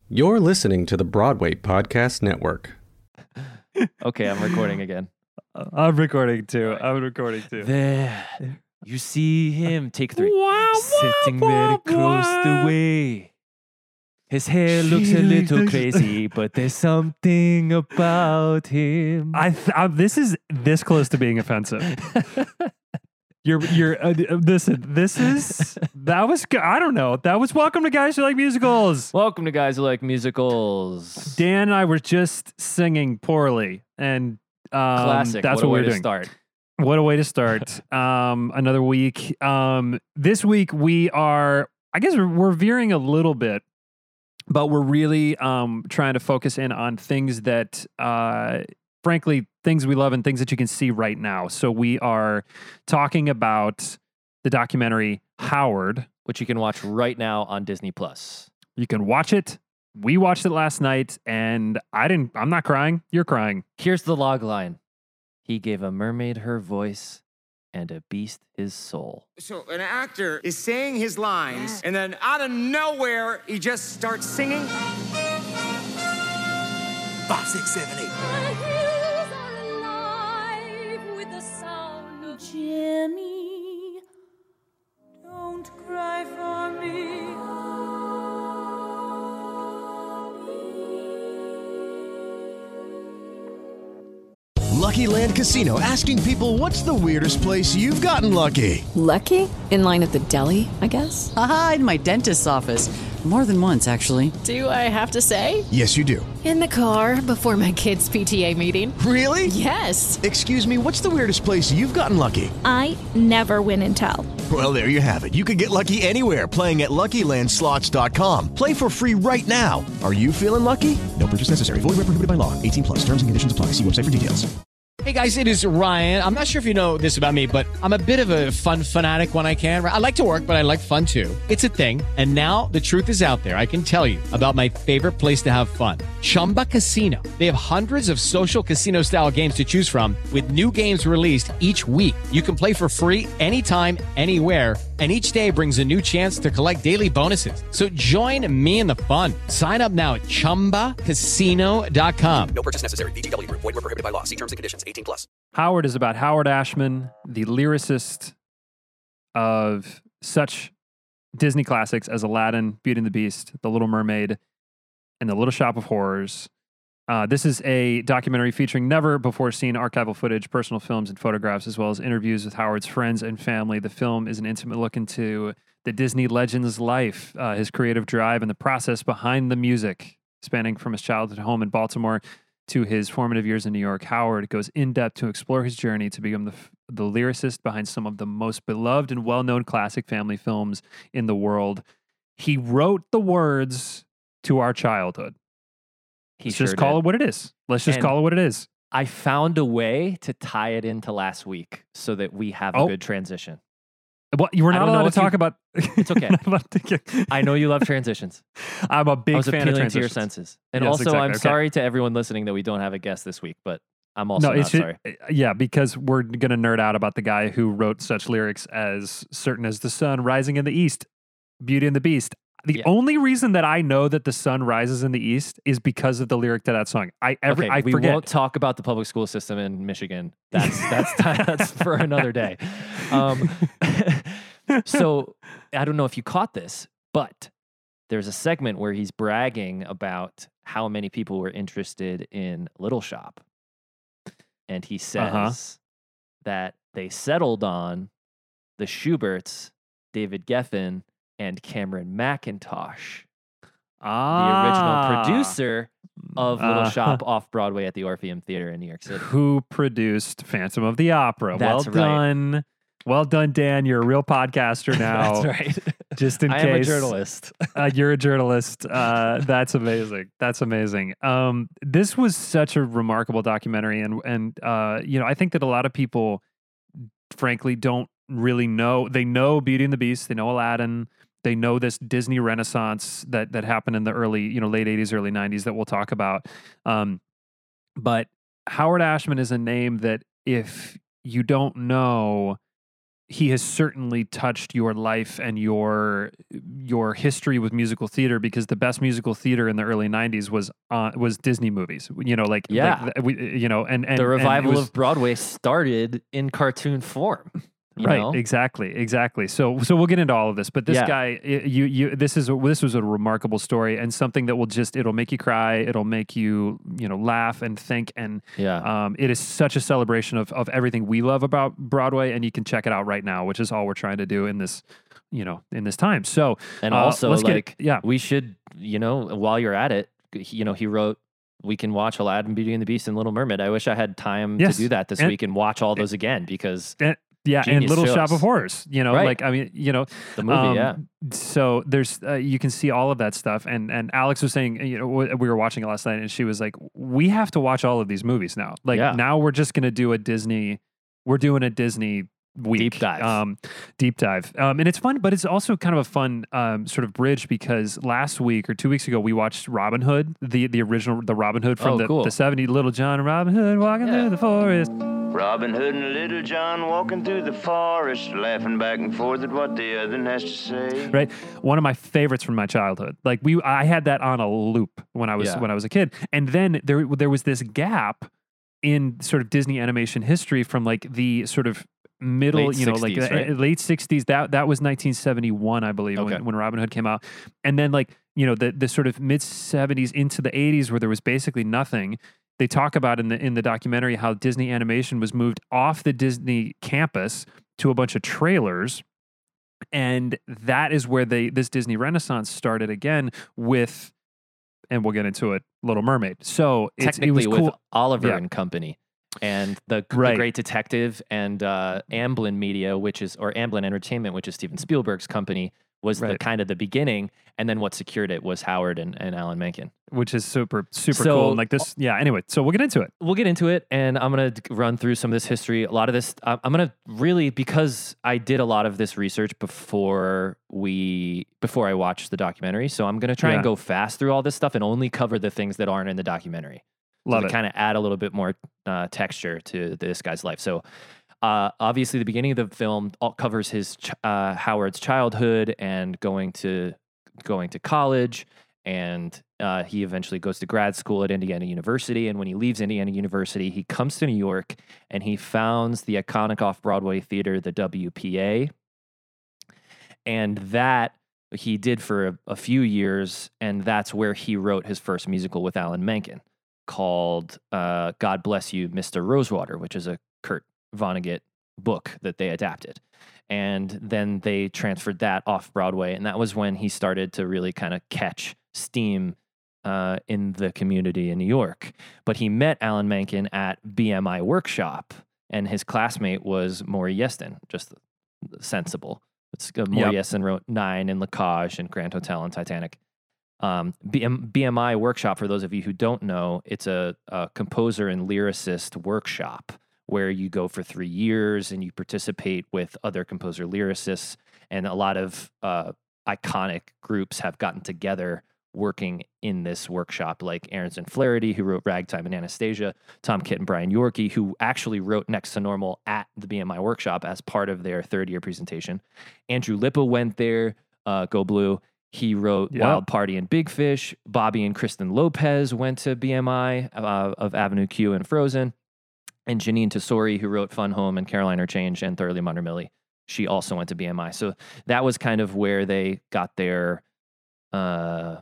You're listening to the Broadway Podcast Network. Okay, I'm recording again. I'm recording too. There, you see him, take 3, sitting very close the way. His hair looks a little crazy, but there's something about him. This is this close to being offensive. Listen, that was, I don't know. That was Welcome to Guys Who Like Musicals. Welcome to Guys Who Like Musicals. Dan and I were just singing poorly, and Classic. that's what we're doing. Start. What a way to start. Another week. This week we are, I guess we're veering a little bit, but we're really trying to focus in on things that, frankly, things we love and things that you can see right now. So we are talking about the documentary Howard, Which you can watch right now on Disney+. You can watch it. We watched it last night, and I'm not crying. You're crying. Here's the log line. He gave a mermaid her voice and a beast his soul. So an actor is saying his lines, and then out of nowhere, he just starts singing. 5, 6, 7, 8. My hills are alive with the sound of Jimmy. Don't cry for me. Lucky Land Casino asking people, what's the weirdest place you've gotten lucky? Lucky? In line at the deli, I guess? Aha, in my dentist's office. More than once, actually. Do I have to say? Yes, you do. In the car before my kids' PTA meeting. Really? Yes. Excuse me, what's the weirdest place you've gotten lucky? I never win and tell. Well, there you have it. You can get lucky anywhere, playing at LuckyLandSlots.com. Play for free right now. Are you feeling lucky? No purchase necessary. Void where prohibited by law. 18+. Terms and conditions apply. See website for details. Hey guys, it is Ryan. I'm not sure if you know this about me, but I'm a bit of a fun fanatic when I can. I like to work, but I like fun too. It's a thing. And now the truth is out there. I can tell you about my favorite place to have fun. Chumba Casino. They have hundreds of social casino style games to choose from with new games released each week. You can play for free anytime, anywhere. And each day brings a new chance to collect daily bonuses. So join me in the fun. Sign up now at ChumbaCasino.com. No purchase necessary. VGW Group. Void where prohibited by law. See terms and conditions. 18+. Howard is about Howard Ashman, the lyricist of such Disney classics as Aladdin, Beauty and the Beast, The Little Mermaid, and The Little Shop of Horrors. This is a documentary featuring never-before-seen archival footage, personal films, and photographs, as well as interviews with Howard's friends and family. The film is an intimate look into the Disney legend's life, his creative drive, and the process behind the music, spanning from his childhood home in Baltimore to his formative years in New York. Howard goes in-depth to explore his journey to become the lyricist behind some of the most beloved and well-known classic family films in the world. He wrote the words to our childhood. Let's just call it what it is. I found a way to tie it into last week so that we have a good transition. Well, you were not allowed to talk about. It's okay. I know you love transitions. I'm a big I was fan of appealing transitions. to your senses. And Yes, also, exactly. I'm Okay. sorry to everyone listening that we don't have a guest this week, but I'm also not sorry. Yeah, because we're going to nerd out about the guy who wrote such lyrics as Certain as the Sun Rising in the East, Beauty and the Beast. The only reason that I know that the sun rises in the east is because of the lyric to that song. I we forget. won't talk about the public school system in Michigan. That's for another day. So I don't know if you caught this, but there's a segment where he's bragging about how many people were interested in Little Shop. And he says that they settled on the Schuberts, David Geffen, and Cameron McIntosh, the original producer of Little Shop off Broadway at the Orpheum Theater in New York City. Who produced Phantom of the Opera. That's well done. Well done, Dan. You're a real podcaster now. That's right. Just in case. I am a journalist. You're a journalist. That's amazing. That's amazing. This was such a remarkable documentary. And I think that a lot of people, frankly, don't really know. They know Beauty and the Beast. They know Aladdin. They know this Disney renaissance that happened in the early, late 80s, early 90s that we'll talk about. But Howard Ashman is a name that if you don't know, he has certainly touched your life and your history with musical theater, because the best musical theater in the early 90s was Disney movies. You know, like and the revival of of Broadway started in cartoon form. Right, know? exactly. So we'll get into all of this, but this guy, this was a remarkable story, and something that it'll make you cry, it'll make you laugh and think, and it is such a celebration of everything we love about Broadway, and you can check it out right now, which is all we're trying to do in this time. So and also we should while you're at it, he wrote. We can watch Aladdin, Beauty and the Beast, and Little Mermaid. I wish I had time to do that this week and watch all those again, because and Little Shop of Horrors, right. the movie, So there's, you can see all of that stuff. And Alex was saying, we were watching it last night, and she was like, we have to watch all of these movies now. Now we're just going to do a Disney week. Deep dive. And it's fun, but it's also kind of a fun sort of bridge, because last week or 2 weeks ago, we watched Robin Hood, the original, the Robin Hood from the 70s, Little John and Robin Hood walking through the forest. Robin Hood and Little John walking through the forest, laughing back and forth at what the other has to say. Right, one of my favorites from my childhood. I had that on a loop when I was a kid, and then there was this gap in sort of Disney animation history from the sort of middle, late 60s, right? Late 60s. That was 1971, I believe, when Robin Hood came out, and then the sort of mid 70s into the 80s, where there was basically nothing. They talk about in the documentary how Disney animation was moved off the Disney campus to a bunch of trailers, and that is where this Disney Renaissance started again with, and we'll get into it, Little Mermaid. So technically, it was cool. with Oliver and Company. And the Great Detective and Amblin Media, Amblin Entertainment, which is Steven Spielberg's company, was the kind of the beginning. And then what secured it was Howard and Alan Menken. Which is super cool. And anyway, so we'll get into it. We'll get into it, and I'm going to run through some of this history. A lot of this, I'm going to really, because I did a lot of this research before I watched the documentary, so I'm going to try and go fast through all this stuff and only cover the things that aren't in the documentary. Love it. To kind of add a little bit more texture to this guy's life. So obviously the beginning of the film covers his Howard's childhood and going to college, and he eventually goes to grad school at Indiana University. And when he leaves Indiana University, he comes to New York and he founds the iconic off-Broadway theater, the WPA. And that he did for a few years, and that's where he wrote his first musical with Alan Menken, called God Bless You, Mr. Rosewater, which is a Kurt Vonnegut book that they adapted. And then they transferred that off Broadway, and that was when he started to really kind of catch steam in the community in New York. But he met Alan Menken at BMI Workshop, and his classmate was Maury Yeston, just sensible. Maury Yeston wrote Nine and La Cage and Grand Hotel and Titanic. BMI Workshop, for those of you who don't know, it's a composer and lyricist workshop where you go for 3 years and you participate with other composer lyricists, and a lot of iconic groups have gotten together working in this workshop, like Aronson Flaherty, who wrote Ragtime and Anastasia, Tom Kitt and Brian Yorkey, who actually wrote Next to Normal at the BMI Workshop as part of their third-year presentation. Andrew Lippa went there, Go Blue. He wrote Wild Party and Big Fish. Bobby and Kristen Lopez went to BMI of Avenue Q and Frozen. And Janine Tesori, who wrote Fun Home and Caroline or Change and Thoroughly Modern Millie, she also went to BMI. So that was kind of where they got their, where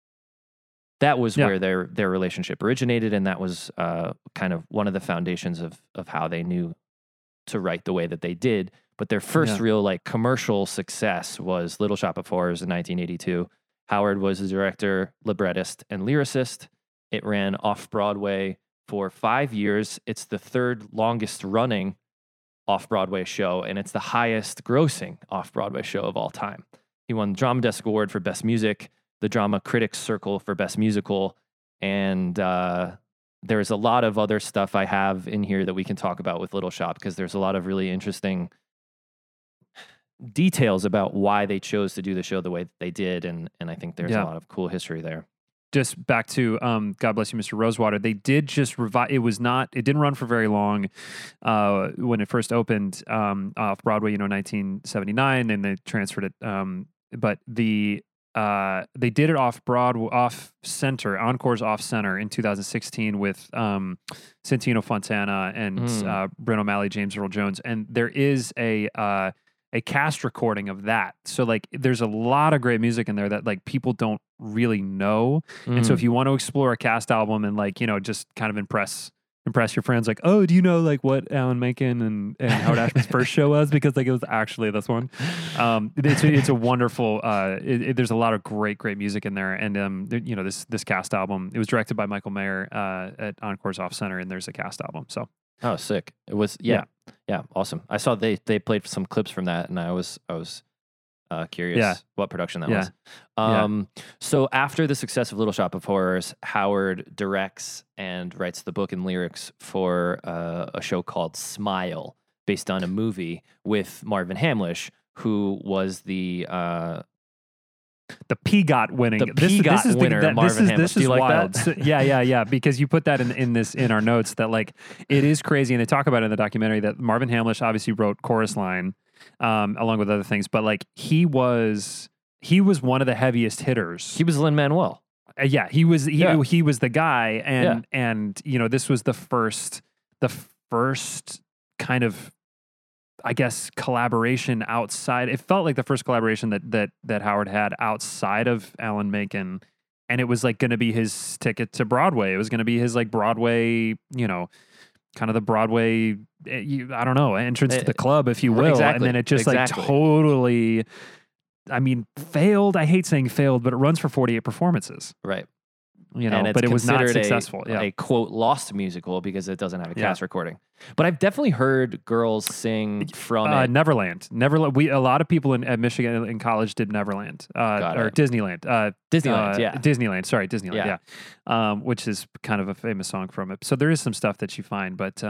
their relationship originated. And that was kind of one of the foundations of how they knew to write the way that they did. But their first real commercial success was Little Shop of Horrors in 1982. Howard was the director, librettist, and lyricist. It ran off-Broadway for 5 years. It's the third longest running off-Broadway show, and it's the highest grossing off-Broadway show of all time. He won the Drama Desk Award for Best Music, the Drama Critics Circle for Best Musical, and there's a lot of other stuff I have in here that we can talk about with Little Shop, because there's a lot of really interesting details about why they chose to do the show the way that they did, and I think there's a lot of cool history there. just back to God Bless You, Mr. Rosewater. They did just revive. It didn't run for very long when it first opened off Broadway, 1979, and they transferred it. But they did it off center, Encore's off center in 2016 with Santino Fontana and Brent O'Malley, James Earl Jones, and there is a cast recording of that. So like there's a lot of great music in there that like people don't really know. And so if you want to explore a cast album and like, just kind of impress your friends, like, oh, do you know like what Alan Menken and Howard Ashman's first show was? Because like it was actually this one. It's a wonderful, there's a lot of great music in there. And this cast album, it was directed by Michael Mayer at Encore's Off Center, and there's a cast album. So oh, sick. It was yeah, awesome. I saw they played some clips from that, and I was curious what production that was. So after the success of Little Shop of Horrors, Howard directs and writes the book and lyrics for a show called Smile, based on a movie with Marvin Hamlish, who was the PGOT winning. This is winner, Marvin Hamlish. This Do is you like wild. that? So, yeah. Because you put that in our notes that like it is crazy, and they talk about it in the documentary that Marvin Hamlish obviously wrote Chorus Line, along with other things, but like he was one of the heaviest hitters. He was Lin-Manuel. He was the guy, and this was the first kind of, I guess, collaboration outside. It felt like the first collaboration that Howard had outside of Alan Menken, and it was like going to be his ticket to Broadway. It was going to be his like Broadway, kind of the Broadway, I don't know, entrance to the club, if you will. Exactly. And then it just like totally, failed. I hate saying failed, but it runs for 48 performances. Right. But it was not successful. A quote lost musical because it doesn't have a cast recording. But I've definitely heard girls sing from it. Neverland. A lot of people at Michigan in college did Neverland or Disneyland. Disneyland. Sorry, Disneyland. Yeah. Which is kind of a famous song from it. So there is some stuff that you find, but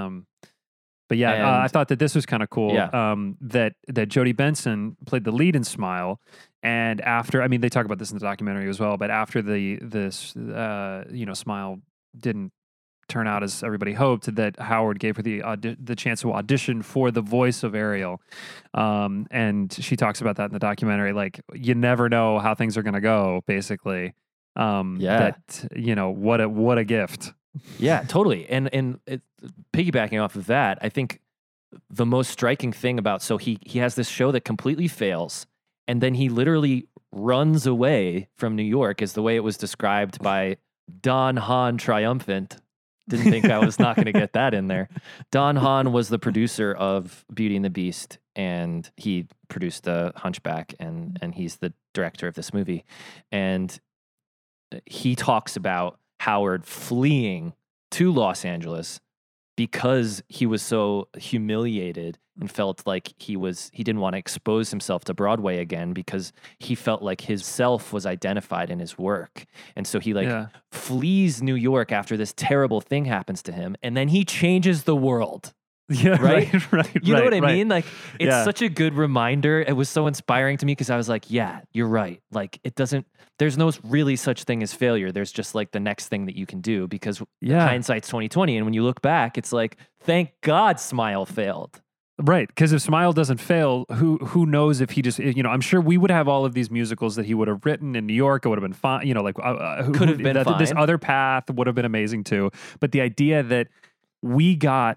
I thought that this was kind of cool. That Jodie Benson played the lead in Smile. And after, they talk about this in the documentary as well, but after this Smile didn't turn out as everybody hoped, that Howard gave her the chance to audition for the voice of Ariel. And she talks about that in the documentary. Like, you never know how things are going to go, basically. What a gift. Yeah, totally. And piggybacking off of that, I think the most striking thing about, so he has this show that completely fails, and then he literally runs away from New York, is the way it was described by Don Hahn Triumphant. Didn't think I was not going to get that in there. Don Hahn was the producer of Beauty and the Beast, and he produced The Hunchback, and he's the director of this movie. And he talks about Howard fleeing to Los Angeles because he was so humiliated and felt like he didn't want to expose himself to Broadway again, because he felt like his self was identified in his work. And so he flees New York after this terrible thing happens to him, and then he changes the world. Yeah, right. You know what I mean? Like, it's such a good reminder. It was so inspiring to me, because I was like, yeah, you're right. Like, there's no really such thing as failure. There's just like the next thing that you can do, because hindsight's 2020. And when you look back, it's like, thank God Smile failed. Right, because if Smile doesn't fail, who knows if he just, I'm sure we would have all of these musicals that he would have written in New York. It would have been fine, could have been fine. This other path would have been amazing too. But the idea that we get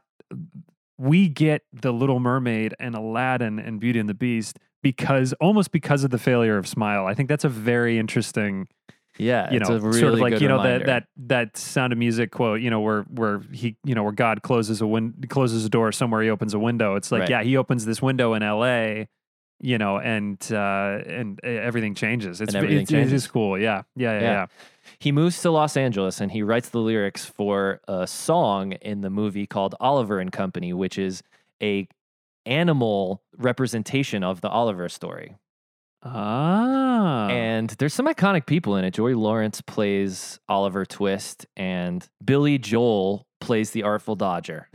The Little Mermaid and Aladdin and Beauty and the Beast because of the failure of Smile, I think that's a very interesting. Yeah, it's a really sort of like good reminder. that Sound of Music quote, where God closes a door somewhere, he opens a window. It's like, he opens this window in L.A., and everything changes. It is cool. Yeah. He moves to Los Angeles and he writes the lyrics for a song in the movie called Oliver and Company, which is a animal representation of the Oliver story. And there's some iconic people in it. Joey Lawrence plays Oliver Twist, and Billy Joel plays the Artful Dodger.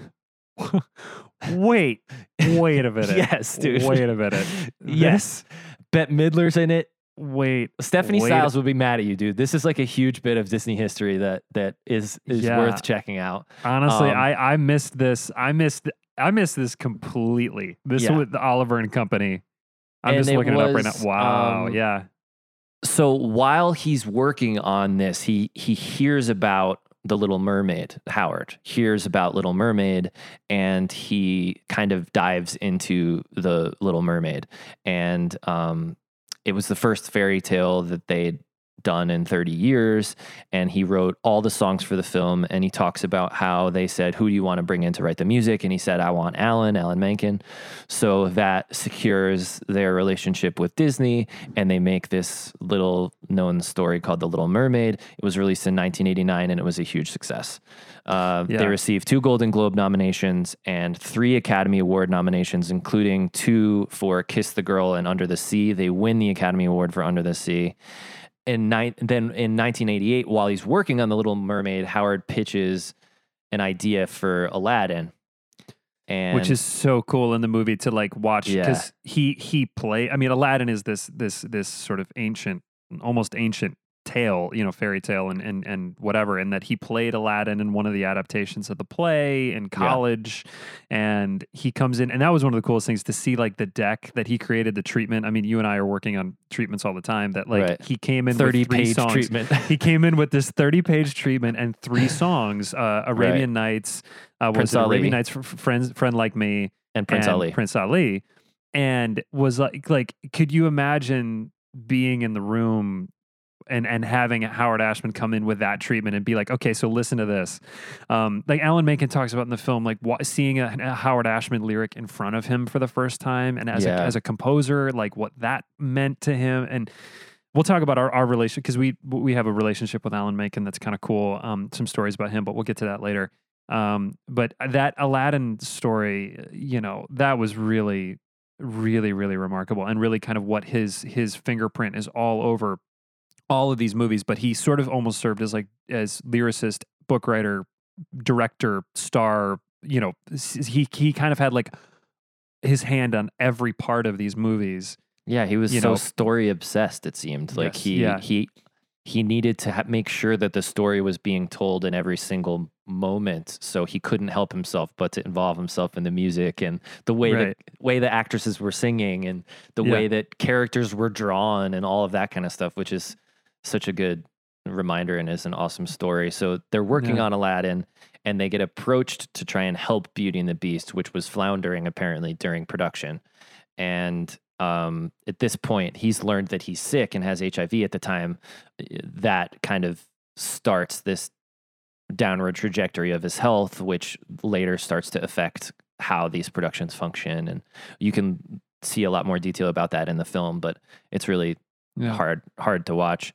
Wait a minute. Yes, dude. Wait a minute. Yes. Bette Midler's in it. Wait. Stephanie Styles would be mad at you, dude. This is like a huge bit of Disney history that is worth checking out. Honestly, I missed this. I missed this completely. This with Oliver and Company. I'm just looking it up right now. Wow. Yeah. So while he's working on this, he hears about The Little Mermaid. Howard hears about Little Mermaid, and he kind of dives into The Little Mermaid. And it was the first fairy tale that they'd done in 30 years. And he wrote all the songs for the film. And he talks about how they said, who do you want to bring in to write the music? And he said, I want Alan Menken. So that secures their relationship with Disney. And they make this little known story called The Little Mermaid. It was released in 1989 and it was a huge success. They received 2 Golden Globe nominations and 3 Academy Award nominations, including 2 for Kiss the Girl and Under the Sea. They win the Academy Award for Under the Sea. Then in 1988, while he's working on The Little Mermaid, Howard pitches an idea for Aladdin, and which is so cool in the movie to like watch because he play. I mean, Aladdin is this sort of ancient, almost ancient tale, fairy tale and whatever, and that he played Aladdin in one of the adaptations of the play in college, and he comes in, and that was one of the coolest things to see, like the deck that he created, the treatment. I mean, you and I are working on treatments all the time. That like he came in 30-page songs. treatment. He came in with this 30-page treatment and 3 songs: Arabian Nights, Prince Ali. Arabian Nights, Friend Like Me, and Prince Ali, and was like, could you imagine being in the room? And having Howard Ashman come in with that treatment and be like, okay, so listen to this. Like Alan Menken talks about in the film, like seeing a Howard Ashman lyric in front of him for the first time. And as a composer, like what that meant to him. And we'll talk about our relationship because we have a relationship with Alan Menken that's kind of cool. Some stories about him, but we'll get to that later. But that Aladdin story, that was really, really, really remarkable and really kind of what his fingerprint is all over all of these movies, but he sort of almost served as lyricist, book writer, director, star. He kind of had like his hand on every part of these movies. Yeah, he was so story obsessed. It seemed like he needed to make sure that the story was being told in every single moment. So he couldn't help himself but to involve himself in the music and the way the actresses were singing and the way that characters were drawn and all of that kind of stuff, which is such a good reminder and is an awesome story. So they're working on Aladdin and they get approached to try and help Beauty and the Beast, which was floundering apparently during production. And at this point, he's learned that he's sick and has HIV at the time. That kind of starts this downward trajectory of his health, which later starts to affect how these productions function. And you can see a lot more detail about that in the film, but it's really hard to watch.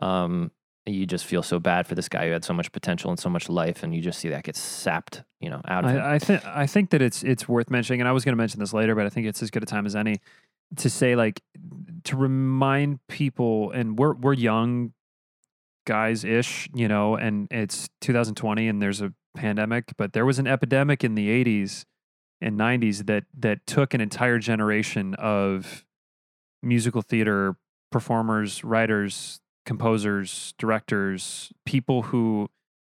You just feel so bad for this guy who had so much potential and so much life, and you just see that get sapped, out of him. I think that it's worth mentioning, and I was going to mention this later, but I think it's as good a time as any to say, like, to remind people, and we're young guys ish, and it's 2020 and there's a pandemic, but there was an epidemic in the 80s and 90s that took an entire generation of musical theater performers, writers, composers, directors, people who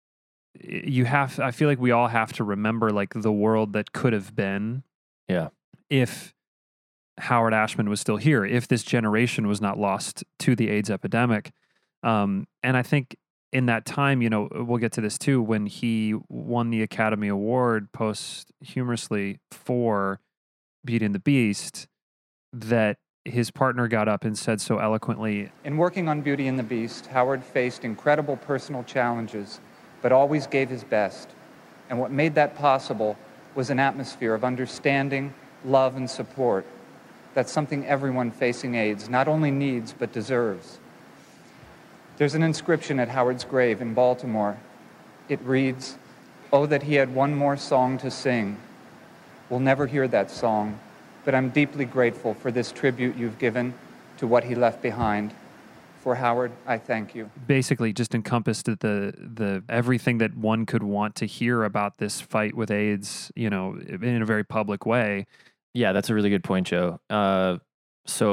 I feel like we all have to remember like the world that could have been. Yeah. If Howard Ashman was still here, if this generation was not lost to the AIDS epidemic. And I think in that time, we'll get to this too, when he won the Academy Award posthumously for Beauty and the Beast, that his partner got up and said so eloquently, in working on Beauty and the Beast, Howard faced incredible personal challenges, but always gave his best. And what made that possible was an atmosphere of understanding, love, and support. That's something everyone facing AIDS not only needs, but deserves. There's an inscription at Howard's grave in Baltimore. It reads, "Oh, that he had one more song to sing. We'll never hear that song, but I'm deeply grateful for this tribute you've given to what he left behind. For Howard, I thank you." Basically just encompassed the everything that one could want to hear about this fight with AIDS, in a very public way. Yeah, that's a really good point, Joe. So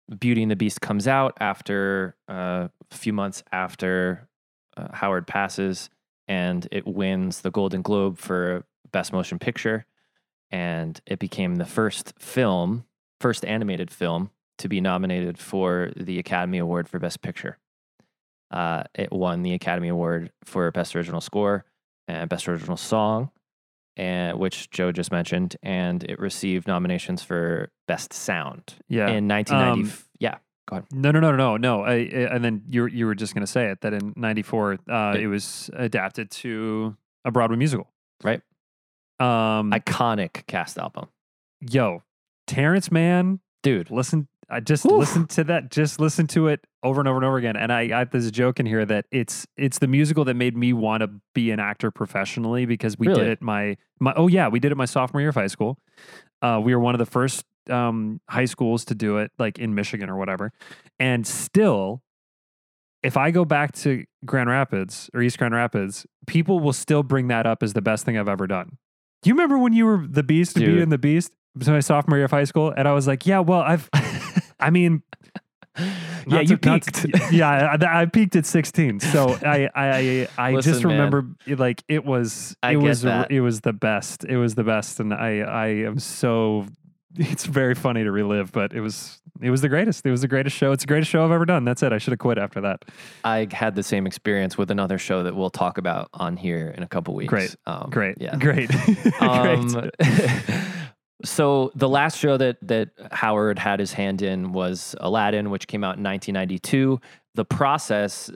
Beauty and the Beast comes out after a few months after Howard passes, and it wins the Golden Globe for Best Motion Picture, and it became the first animated film to be nominated for the Academy Award for Best Picture. It won the Academy Award for Best Original Score and Best Original Song, which Joe just mentioned, and it received nominations for Best Sound. Yeah. In 1990. Go ahead. No. And then you were just going to say it, that in 94, it was adapted to a Broadway musical. Right. Iconic cast album. Yo, Terrence Mann. Dude. Listen to that. Just listen to it over and over and over again. And there's a joke in here that it's the musical that made me want to be an actor professionally, because we did it we did it my sophomore year of high school. We were one of the first high schools to do it, like in Michigan or whatever. And still, if I go back to Grand Rapids or East Grand Rapids, people will still bring that up as the best thing I've ever done. Do you remember when you were the Beast, Beauty and the Beast? It was my sophomore year of high school, and I was like, yeah, well, I peaked. I peaked at 16. So I Listen, just remember like it was the best. It was the best, and I am so. It's very funny to relive, but it was the greatest. It was the greatest show. It's the greatest show I've ever done. That's it. I should have quit after that. I had the same experience with another show that we'll talk about on here in a couple weeks. Great. Great. Great. So the last show that Howard had his hand in was Aladdin, which came out in 1992. The process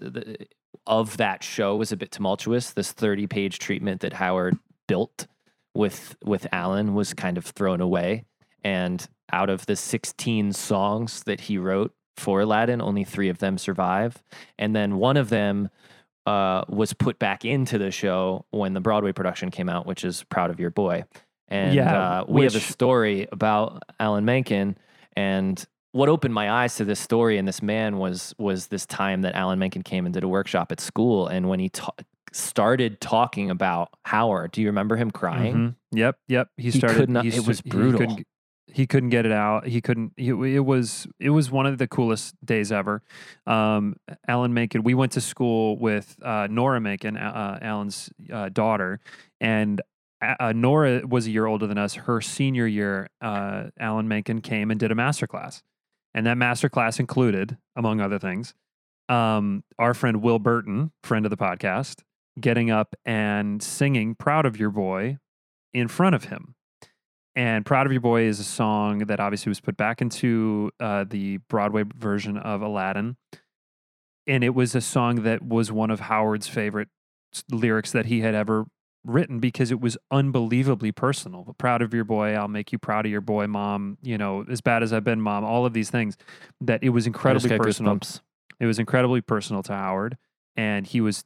of that show was a bit tumultuous. This 30-page treatment that Howard built with Alan was kind of thrown away. And out of the 16 songs that he wrote for Aladdin, only 3 of them survive. And then one of them was put back into the show when the Broadway production came out, which is Proud of Your Boy. And we have a story about Alan Menken, and what opened my eyes to this story and this man was this time that Alan Menken came and did a workshop at school, and when he started talking about Howard, do you remember him crying? Mm-hmm. Yep. He started. It was brutal. He couldn't get it out. It was one of the coolest days ever. Alan Menken. We went to school with Nora Menken, Alan's daughter, and Nora was a year older than us. Her senior year, Alan Menken came and did a masterclass. And that masterclass included, among other things, our friend Will Burton, friend of the podcast, getting up and singing Proud of Your Boy in front of him. And Proud of Your Boy is a song that obviously was put back into the Broadway version of Aladdin. And it was a song that was one of Howard's favorite lyrics that he had ever written, because it was unbelievably personal. Proud of your boy, I'll make you proud of your boy, mom, as bad as I've been, mom, all of these things, that it was incredibly personal. It was incredibly personal to Howard, and he was,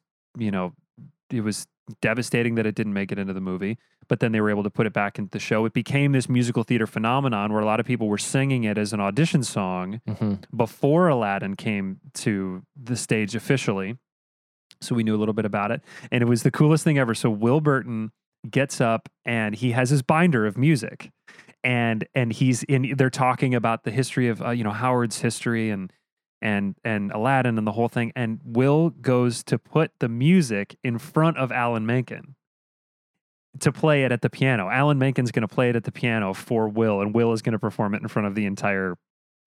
it was devastating that it didn't make it into the movie, but then they were able to put it back into the show. It became this musical theater phenomenon where a lot of people were singing it as an audition song before Aladdin came to the stage officially. So we knew a little bit about it, and it was the coolest thing ever. So Will Burton gets up and he has his binder of music, and they're talking about the history of Howard's history and Aladdin and the whole thing. And Will goes to put the music in front of Alan Menken to play it at the piano. Alan Menken's going to play it at the piano for Will, and Will is going to perform it in front of the entire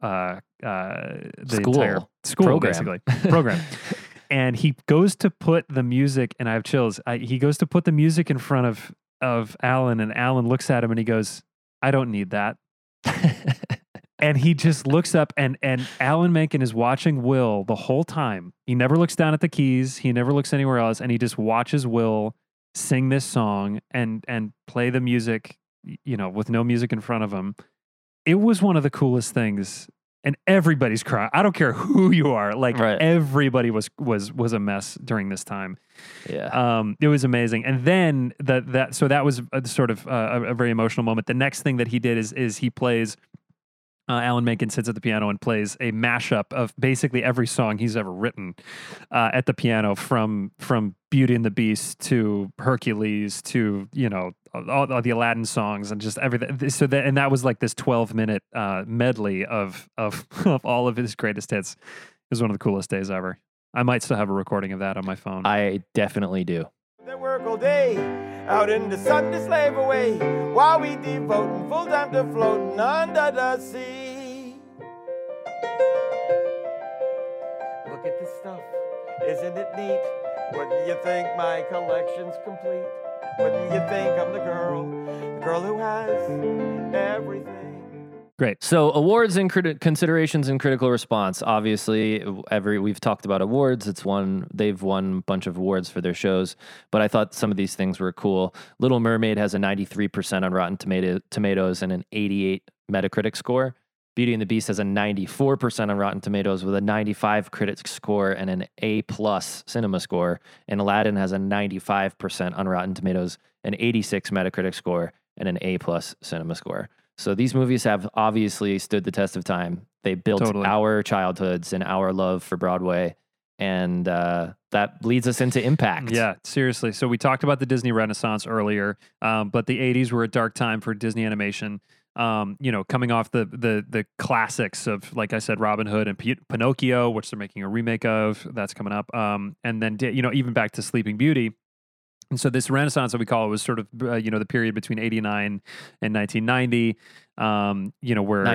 school program. Basically program. And he goes to put the music, and I have chills. He goes to put the music in front of Alan, and Alan looks at him and he goes, "I don't need that." And he just looks up, and Alan Menken is watching Will the whole time. He never looks down at the keys. He never looks anywhere else. And he just watches Will sing this song and play the music, with no music in front of him. It was one of the coolest things. And everybody's crying. I don't care who you are. Everybody was a mess during this time. Yeah. It was amazing. And then so that was a sort of a very emotional moment. The next thing that he did is he plays Alan Menken sits at the piano and plays a mashup of basically every song he's ever written at the piano, from Beauty and the Beast to Hercules to, you know, all the Aladdin songs and just everything. So that was like this 12-minute medley of all of his greatest hits. It was one of the coolest days ever. I might still have a recording of that on my phone. I definitely do. They work all day out in the sun to slave away, while we devoting full time to floating under the sea. Look at this stuff, isn't it neat? Wouldn't you think my collection's complete? Wouldn't you think I'm the girl who has everything? Great. So awards and considerations and critical response. Obviously, we've talked about awards. They've won a bunch of awards for their shows, but I thought some of these things were cool. Little Mermaid has a 93% on Rotten Tomatoes and an 88 Metacritic score. Beauty and the Beast has a 94% on Rotten Tomatoes with a 95 critic score and an A+ cinema score. And Aladdin has a 95% on Rotten Tomatoes, an 86 Metacritic score, and an A+ cinema score. So these movies have obviously stood the test of time. They built our childhoods and our love for Broadway. And that leads us into impact. Yeah, seriously. So we talked about the Disney Renaissance earlier, but the 80s were a dark time for Disney animation. You know, coming off the classics of, like I said, Robin Hood and Pinocchio, which they're making a remake of. That's coming up. And then, you know, even back to Sleeping Beauty. And so this Renaissance that we call it was sort of, you know, the period between 89 and 1990, you know, where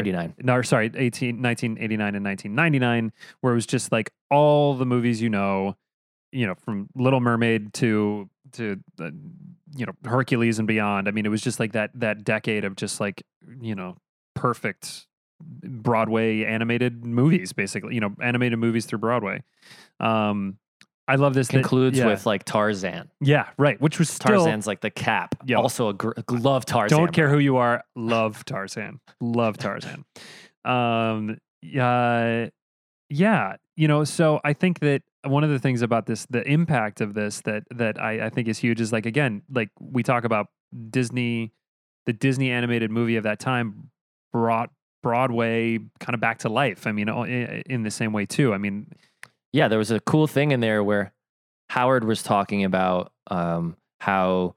1989 and 1999, where it was just like all the movies, you know, from Little Mermaid to you know, Hercules and beyond. I mean, it was just like that decade of just like, you know, perfect Broadway animated movies, basically, you know, animated movies through Broadway. I love this. Concludes with like Tarzan. Yeah, right. Which was still Tarzan's like the cap. Yo, also love Tarzan. Don't care who you are. Love Tarzan. Love Tarzan. Yeah. You know, so I think that one of the things about this, the impact of this that I think is huge is like, again, like we talk about Disney, the Disney animated movie of that time brought Broadway kind of back to life. I mean, in the same way too. I mean, yeah, there was a cool thing in there where Howard was talking about how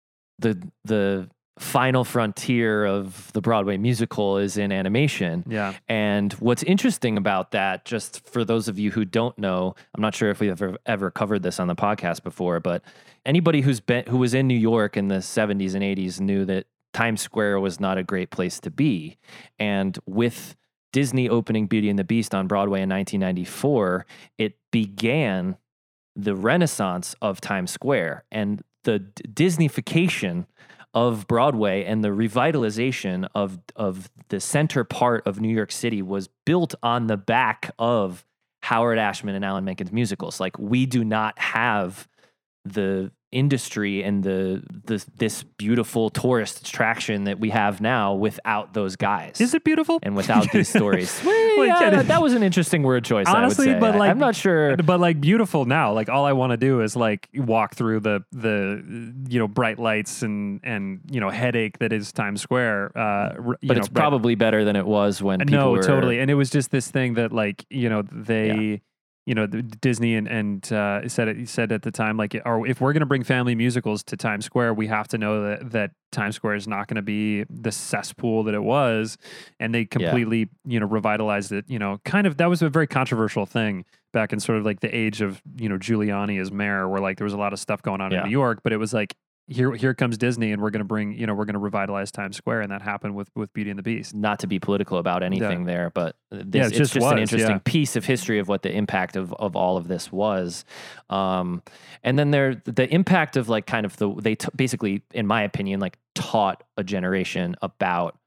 the final frontier of the Broadway musical is in animation. Yeah. And what's interesting about that, just for those of you who don't know, I'm not sure if we've ever covered this on the podcast before, but anybody who was in New York in the 70s and 80s knew that Times Square was not a great place to be. And with Disney opening Beauty and the Beast on Broadway in 1994, it began the renaissance of Times Square and the Disneyfication of Broadway, and the revitalization of the center part of New York City was built on the back of Howard Ashman and Alan Menken's musicals. Like, we do not have the industry and this beautiful tourist attraction that we have now without those guys. Is it beautiful? And without these stories. Well, yeah, that was an interesting word choice. Honestly, I would say. but like, I'm not sure. But like beautiful now, like all I want to do is like walk through the you know, bright lights and you know, headache that is Times Square. But it's probably better than it was when people were... totally. And it was just this thing that like, you know, they... Yeah. You know, Disney and said at the time, like, if we're going to bring family musicals to Times Square, we have to know that Times Square is not going to be the cesspool that it was. And they completely, you know, revitalized it. You know, kind of, that was a very controversial thing back in sort of like the age of, you know, Giuliani as mayor, where like there was a lot of stuff going on in New York, but it was like, here comes Disney, and we're going to bring, you know, we're going to revitalize Times Square, and that happened with Beauty and the Beast. Not to be political about anything there, but it's just an interesting piece of history of what the impact of all of this was. And then the impact of like kind of basically, in my opinion, like taught a generation about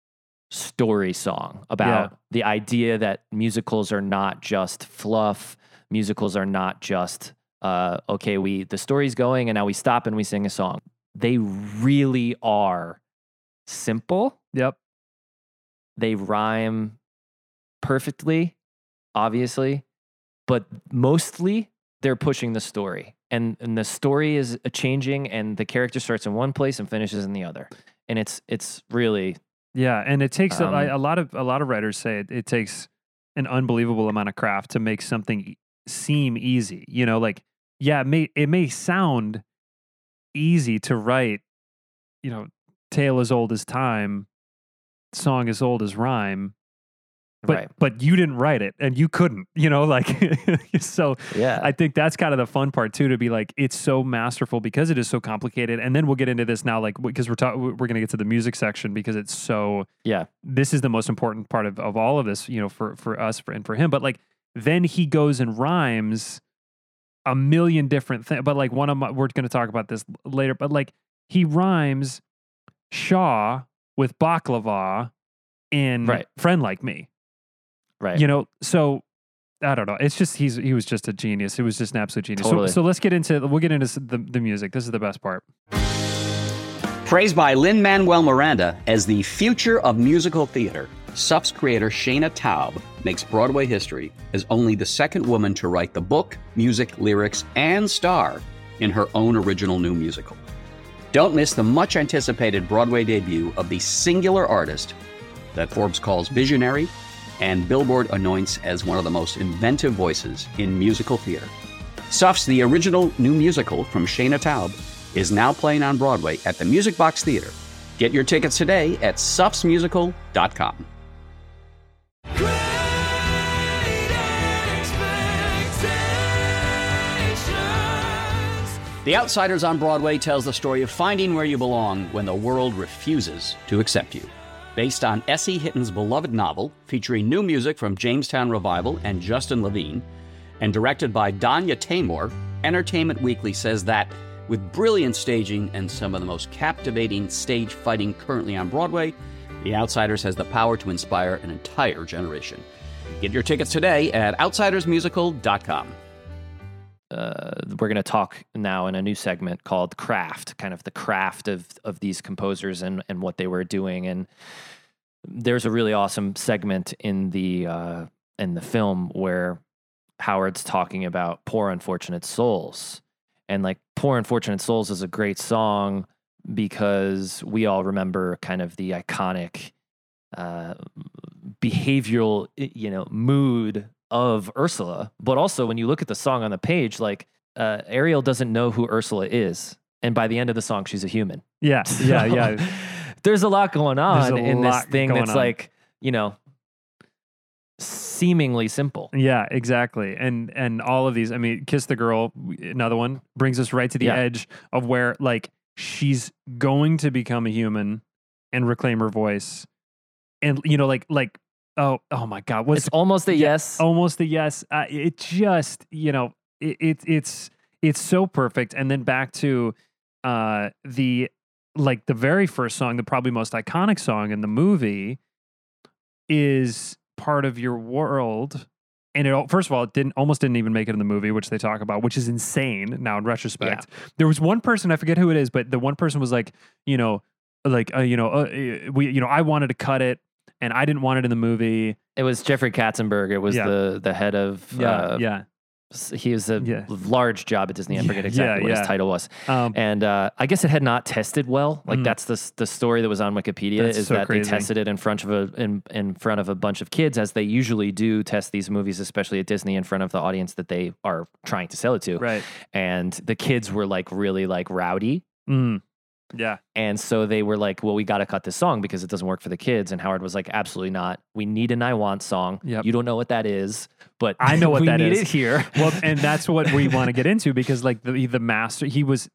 story song, about the idea that musicals are not just fluff. Musicals are not just the story's going and now we stop and we sing a song. They really are simple. Yep. They rhyme perfectly, obviously, but mostly they're pushing the story. And the story is changing, and the character starts in one place and finishes in the other. And it's really Yeah, and it takes a lot of writers say it takes an unbelievable amount of craft to make something seem easy. You know, like it may sound easy to write, you know, tale as old as time, song as old as rhyme. But you didn't write it and you couldn't, you know, like, so yeah, I think that's kind of the fun part too, to be like, it's so masterful because it is so complicated. And then we'll get into this now, like, because we're going to get to the music section because it's so, this is the most important part of all of this, you know, for us and for him. But like, then he goes and rhymes a million different things. But like we're going to talk about this later, but like he rhymes Shaw with baklava in Friend Like Me. Right. You know, so I don't know. It's just he was just a genius. It was just an absolute genius. Totally. So we'll get into the music. This is the best part. Praised by Lin-Manuel Miranda as the future of musical theater, Suff's creator Shayna Taub makes Broadway history as only the second woman to write the book, music, lyrics, and star in her own original new musical. Don't miss the much anticipated Broadway debut of the singular artist that Forbes calls visionary and Billboard anoints as one of the most inventive voices in musical theater. Suff's The Original New Musical from Shayna Taub is now playing on Broadway at the Music Box Theater. Get your tickets today at suffsmusical.com. The Outsiders on Broadway tells the story of finding where you belong when the world refuses to accept you. Based on S.E. Hitton's beloved novel, featuring new music from Jamestown Revival and Justin Levine, and directed by Danya Taymor, Entertainment Weekly says that, with brilliant staging and some of the most captivating stage fighting currently on Broadway, The Outsiders has the power to inspire an entire generation. Get your tickets today at outsidersmusical.com. We're going to talk now in a new segment called Craft, kind of the craft of these composers and what they were doing. And there's a really awesome segment in the film where Howard's talking about Poor Unfortunate Souls. And like Poor Unfortunate Souls is a great song because we all remember kind of the iconic behavioral, mood of Ursula. But also when you look at the song on the page, like Ariel doesn't know who Ursula is. And by the end of the song, she's a human. Yeah, yeah. There's a lot going on in this thing that's like, seemingly simple. Yeah, exactly. And all of these, I mean, Kiss the Girl, another one, brings us right to the edge of where like she's going to become a human and reclaim her voice. And, oh my God. It's almost a yes. Almost a yes. It just, it's so perfect. And then back to the very first song, the probably most iconic song in the movie is Part of Your World. And it, first of all, it almost didn't even make it in the movie, which they talk about, which is insane now in retrospect. Yeah. There was one person, I forget who it is, but the one person was like, I wanted to cut it. And I didn't want it in the movie. It was Jeffrey Katzenberg. It was the head of... He was a large job at Disney. I forget exactly what his title was. And I guess it had not tested well. Like that's the story that was on Wikipedia is so that crazy. They tested it in front of a bunch of kids, as they usually do test these movies, especially at Disney, in front of the audience that they are trying to sell it to. Right. And the kids were like really like rowdy. Yeah. And so they were like, well, we got to cut this song because it doesn't work for the kids. And Howard was like, absolutely not. We need an I Want song. Yep. You don't know what that is, but I know what that is. We need it here. Well, and that's what we want to get into because like the master, he was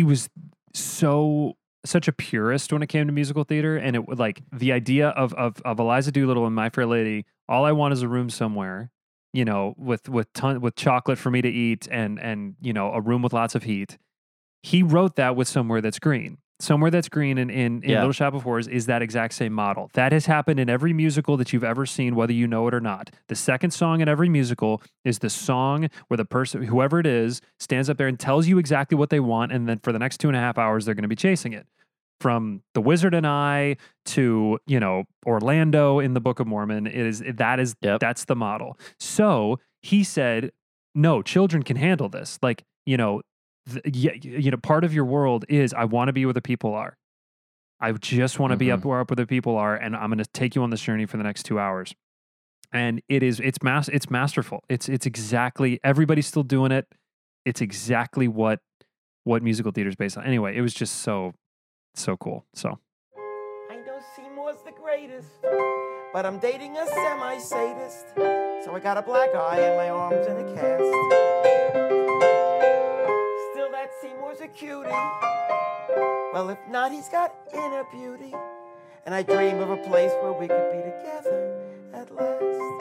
such a purist when it came to musical theater. And it like the idea of Eliza Doolittle and My Fair Lady, all I want is a room somewhere, with chocolate for me to eat and a room with lots of heat. He wrote that with Somewhere That's Green. Somewhere That's Green in Little Shop of Horrors is that exact same model. That has happened in every musical that you've ever seen, whether you know it or not. The second song in every musical is the song where the person, whoever it is, stands up there and tells you exactly what they want, and then for the next 2.5 hours, they're going to be chasing it. From The Wizard and I to, Orlando in the Book of Mormon, that's the model. So he said, no, children can handle this. Like, part of your world is I want to be where the people are. I just want to be up Mm-hmm. where other people are, and I'm going to take you on this journey for the next 2 hours. And it's masterful. It's exactly, everybody's still doing it. It's exactly what musical theater is based on. Anyway, it was just so cool. So I know Seymour's the greatest, but I'm dating a semi-sadist. So I got a black eye and my arms in a cast. Still, that Seymour's a cutie. Well, if not, he's got inner beauty. And I dream of a place where we could be together at last.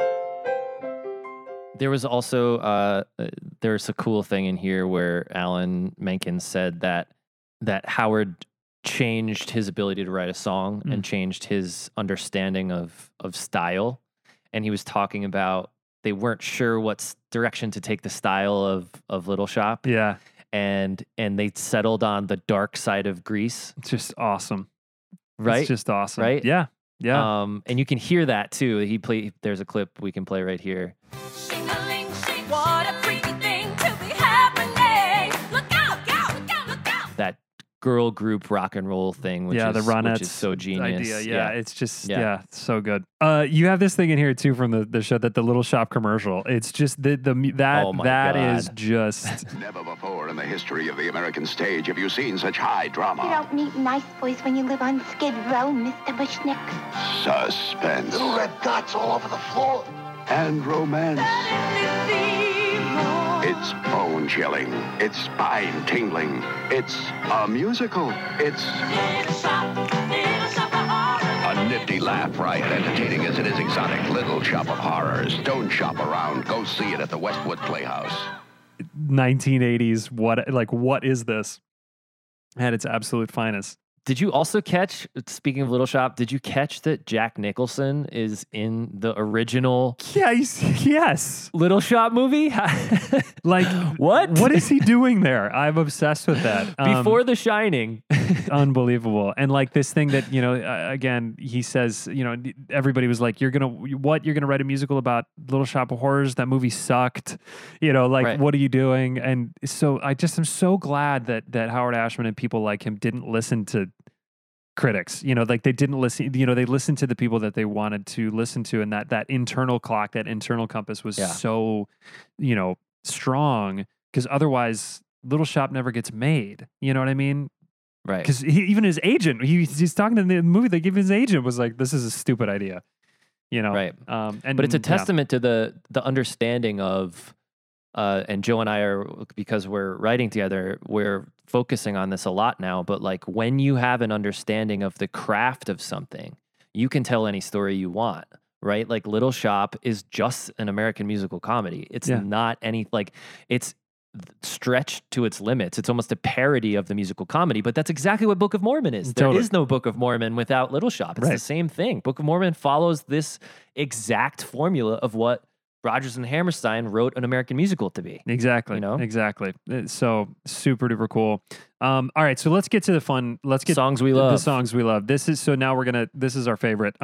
There was also there's a cool thing in here where Alan Menken said that Howard changed his ability to write a song and changed his understanding of style. And he was talking about they weren't sure what direction to take the style of Little Shop. yeah, And they settled on the dark side of Grease. it's just awesome. Right? It's just awesome. Right? Yeah. Yeah. And you can hear that too. There's a clip we can play right here. What a freaky thing to be happening. Look out, look out, look out, look out. That girl group rock and roll thing, which the is Ronettes so genius. idea. Yeah, it's just Yeah. so good. You have this thing in here too from the show, that the Little Shop commercial. It's just that Oh my that God. is just Never before in the history of the American stage have you seen such high You drama. don't meet nice boys when you live on Skid Row, Mr. Bushnick. Suspense. Little red dots all over the floor. And romance. It's bone-chilling. It's spine-tingling. It's a musical. It's a nifty laugh, riot, entertaining as it is exotic. Little Shop of Horrors. Don't shop around. Go see it at the Westwood Playhouse. 1980s. What is this? At its absolute finest. Did you also catch, speaking of Little Shop, did you catch that Jack Nicholson is in the original Yeah, yes. Little Shop movie? Like, what? What is he doing there? I'm obsessed with that. Before The Shining. Unbelievable. And like this thing that, again, he says, everybody was like, you're going to write a musical about Little Shop of Horrors? That movie sucked. Right. What are you doing? And so I just am so glad that Howard Ashman and people like him didn't listen to critics. They didn't listen, they listened to the people that they wanted to listen to. And that internal clock, that internal compass was so, strong, because otherwise Little Shop never gets made. You know what I mean? Right. Because even his agent, he's talking in the movie, they give his agent was like, this is a stupid idea. Right. But But it's a testament to the understanding of, and Joe and I are, because we're writing together, we're focusing on this a lot now, but like when you have an understanding of the craft of something, you can tell any story you want, right? Like Little Shop is just an American musical comedy. It's not any, it's stretched to its limits. It's almost a parody of the musical comedy, but that's exactly what Book of Mormon is. There is no Book of Mormon without Little Shop. It's the same thing. Book of Mormon follows this exact formula of what Rodgers and Hammerstein wrote an American musical to be. Exactly. Exactly. It's so super duper cool. All right. So let's get to the fun. Let's get songs we love. The songs we love. This is our favorite.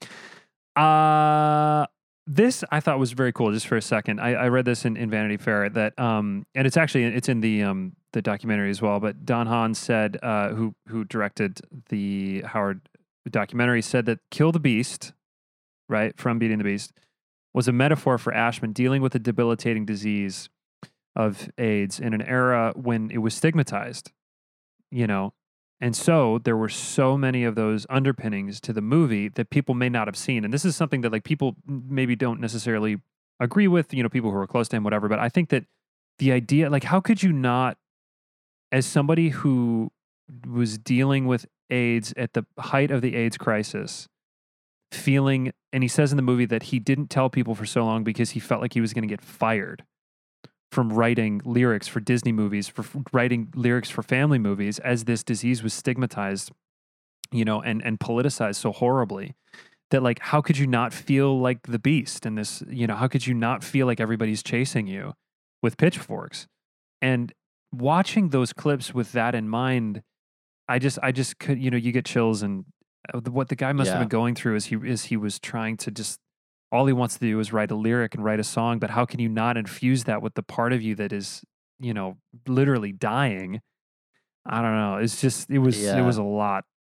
This I thought was very cool. Just for a second, I read this in Vanity Fair that, and it's in the documentary as well. But Don Hahn said, who directed the Howard documentary, said that "Kill the Beast," right, from Beauty and the Beast, was a metaphor for Ashman dealing with the debilitating disease of AIDS in an era when it was stigmatized, And so there were so many of those underpinnings to the movie that people may not have seen. And this is something that like people maybe don't necessarily agree with, people who are close to him, whatever. But I think that the idea, like, how could you not, as somebody who was dealing with AIDS at the height of the AIDS crisis, feeling, and he says in the movie that he didn't tell people for so long because he felt like he was going to get fired from writing lyrics for Disney movies, for writing lyrics for family movies, as this disease was stigmatized, and politicized so horribly that, like, how could you not feel like the Beast in this, how could you not feel like everybody's chasing you with pitchforks? And watching those clips with that in mind, I just could, you get chills. And what the guy must have been going through is he was trying to just, all he wants to do is write a lyric and write a song, but how can you not infuse that with the part of you that is, literally dying? I don't know. It's just, it was a lot.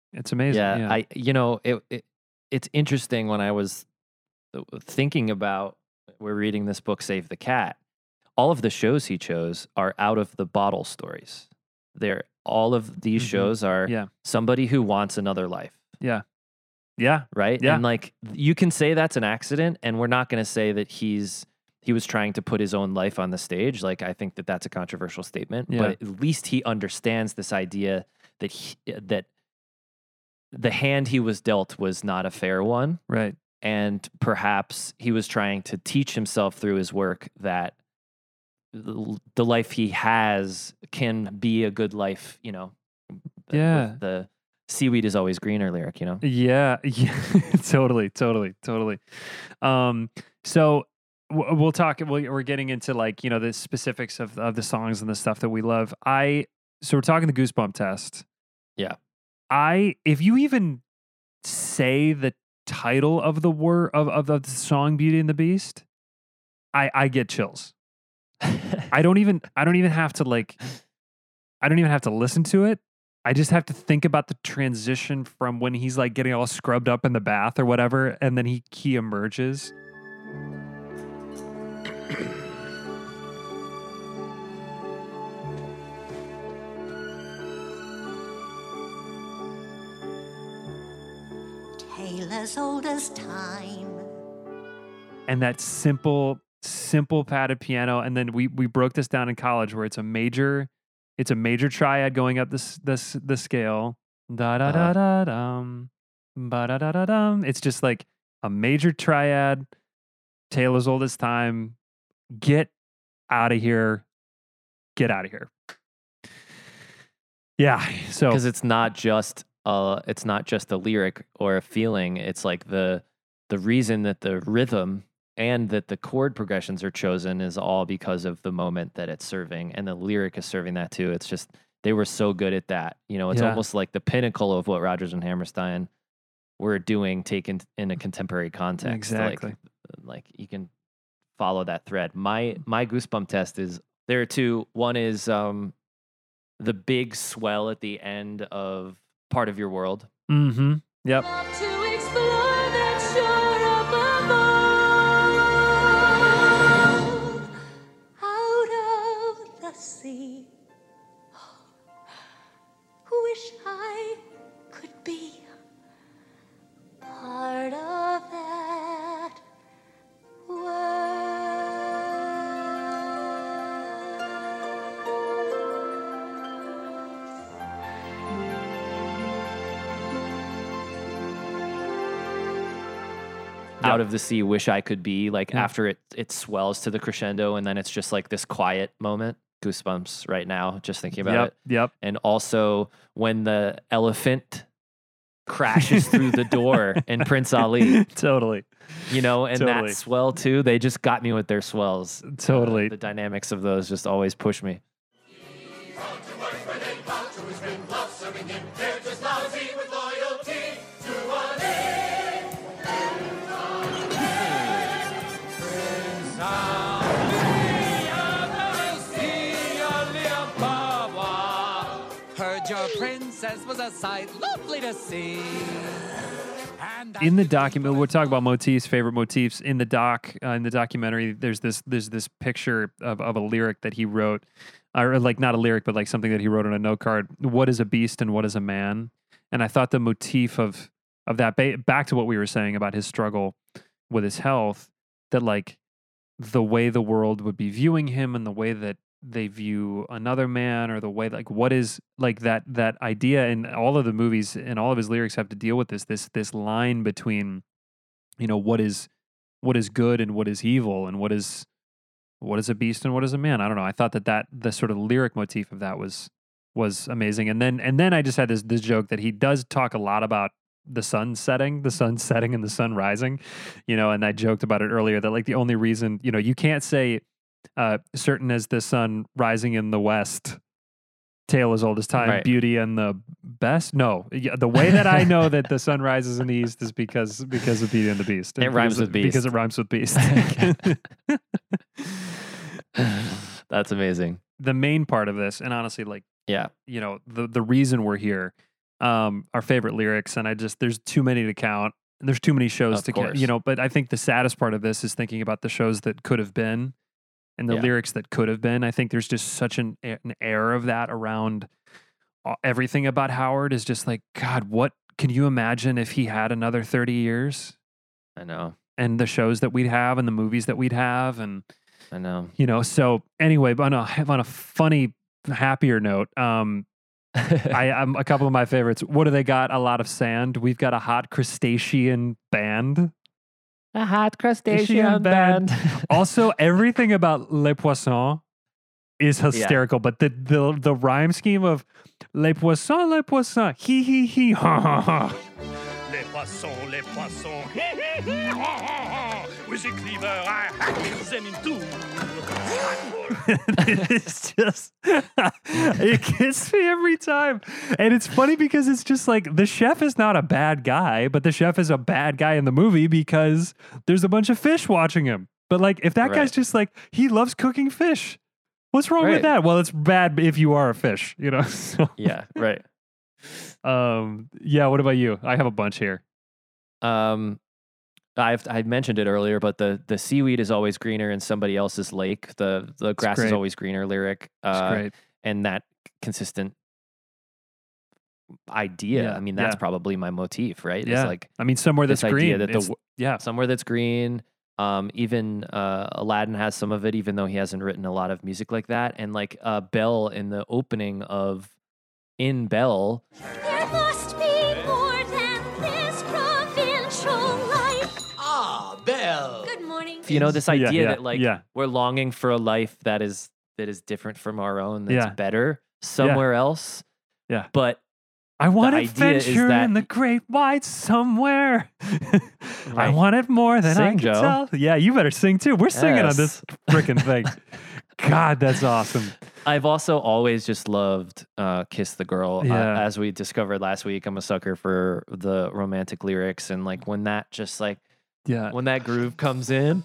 It's amazing. Yeah, it's interesting when I was thinking about, we're reading this book, Save the Cat. All of the shows he chose are out of the bottle stories. All of these shows are somebody who wants another life. Yeah. Yeah. Right? Yeah. And like, you can say that's an accident, and we're not going to say that he was trying to put his own life on the stage. Like, I think that that's a controversial statement, but at least he understands this idea that that the hand he was dealt was not a fair one. Right. And perhaps he was trying to teach himself through his work that the life he has can be a good life, you know. Yeah. The seaweed is always greener lyric, you know? Yeah. Totally. So we'll talk, we're getting into like, you know, the specifics of the songs and the stuff that we love. So we're talking the Goosebump test. Yeah. If you even say the title of the word of the song Beauty and the Beast, I get chills. I don't even have to listen to it. I just have to think about the transition from when he's like getting all scrubbed up in the bath or whatever, and then he emerges. Tale as old as time. And that simple padded piano, and then we broke this down in college where it's a major triad going up the scale. Da da da da dum, ba da da da dum. It's just like a major triad, tale as old as time. Get out of here. Get out of here. Yeah. So because it's not just a lyric or a feeling. It's like the reason that the rhythm and that the chord progressions are chosen is all because of the moment that it's serving, and the lyric is serving that too. It's just, they were so good at that. You know, it's almost like the pinnacle of what Rodgers and Hammerstein were doing, taken in a contemporary context. Exactly. Like you can follow that thread. My Goosebump test is, there are two. One is the big swell at the end of Part of Your World. Mm-hmm. Yep. To explore that shore above, out of the sea. Wish I could be part of that Out of the sea, wish I could be, like after it swells to the crescendo, and then it's just like this quiet moment. Goosebumps right now, just thinking about it. Yep. And also when the elephant crashes through the door in Prince Ali. Totally. You know, and that swell too, they just got me with their swells. Totally. The dynamics of those just always push me. Your princess was a sight lovely to see. In the document, we're talking about motifs, favorite motifs. In the documentary, there's this picture of a lyric that he wrote, or like not a lyric, but like something that he wrote on a note card. What is a beast and what is a man? And I thought the motif of that, back to what we were saying about his struggle with his health, that like the way the world would be viewing him and the way that they view another man, or the way, like, what is like that idea in all of the movies and all of his lyrics have to deal with this line between, you know, what is good and what is evil, and what is a beast and what is a man. I don't know. I thought that the sort of lyric motif of that was amazing. And then I just had this joke that he does talk a lot about the sun setting and the sun rising, you know, and I joked about it earlier that like the only reason, you know, you can't say certain as the sun rising in the west, tale as old as time, right. Beauty and the best. No, the way that I know that the sun rises in the east is because of Beauty and the Beast. It rhymes with beast. Because it rhymes with beast. That's amazing. The main part of this, and honestly, like, yeah, you know, the reason we're here our favorite lyrics, and there's too many to count. And there's too many shows to count, but I think the saddest part of this is thinking about the shows that could have been and the lyrics that could have been. I think there's just such an air of that around everything about Howard is just like, God, what can you imagine if he had another 30 years? I know. And the shows that we'd have and the movies that we'd have. And I know. So anyway, on a funny, happier note, I'm a couple of my favorites. What do they got? A lot of sand. We've got a hot crustacean band. A hot crustacean band. Also, everything about Les Poissons is hysterical, but the rhyme scheme of Les Poissons, he, ha, ha, ha. Les poissons, with a cleaver I hack them in two. It's just, it gets me every time. And it's funny because it's just like, the chef is not a bad guy, but the chef is a bad guy in the movie because there's a bunch of fish watching him. But like, if that guy's just like, he loves cooking fish, what's wrong with that? Well, it's bad if you are a fish, So. Yeah, right. What about you? I have a bunch here. I mentioned it earlier, but the seaweed is always greener in somebody else's lake. The grass is always greener lyric. Great. And that consistent idea. Yeah, I mean, that's probably my motif, right? Yeah. It's like, I mean, somewhere that's green. That somewhere that's green. Even Aladdin has some of it, even though he hasn't written a lot of music like that. And like Belle in the opening of In Belle. There must be more than this provincial life. Ah, Belle. Good morning. This idea that we're longing for a life that is different from our own, that's better somewhere else. Yeah. But I want to venture in the great wide somewhere. I want it more than I can tell. Yeah, you better sing too. We're singing on this freaking thing. God, that's awesome. I've also always just loved Kiss the Girl. Yeah. As we discovered last week, I'm a sucker for the romantic lyrics. And like when that just like, when that groove comes in,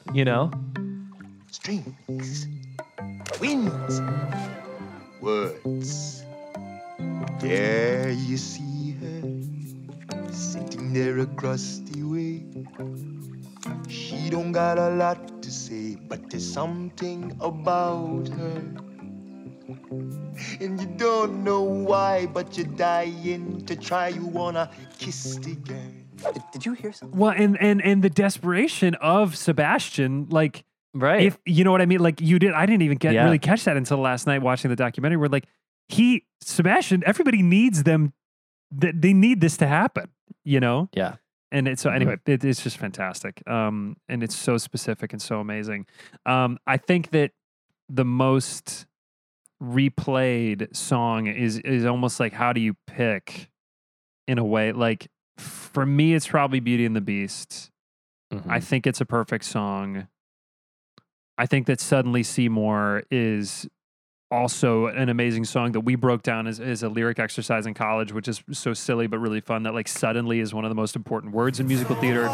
Strings, winds, words. There you see her, sitting there across the way. She don't got a lot to say, but there's something about her. And you don't know why, but you're dying to try. You wanna kiss the girl. Did you hear something? Well, and the desperation of Sebastian, like, right? If you know what I mean, like I didn't even really catch that until last night watching the documentary. Where like Sebastian, everybody needs them. They need this to happen, Yeah. And it's so anyway, it's just fantastic. And it's so specific and so amazing. I think that the most replayed song is almost like, how do you pick in a way? Like for me, it's probably Beauty and the Beast. Mm-hmm. I think it's a perfect song. I think that Suddenly Seymour is also an amazing song that we broke down as a lyric exercise in college, which is so silly but really fun. That like suddenly is one of the most important words in musical theater.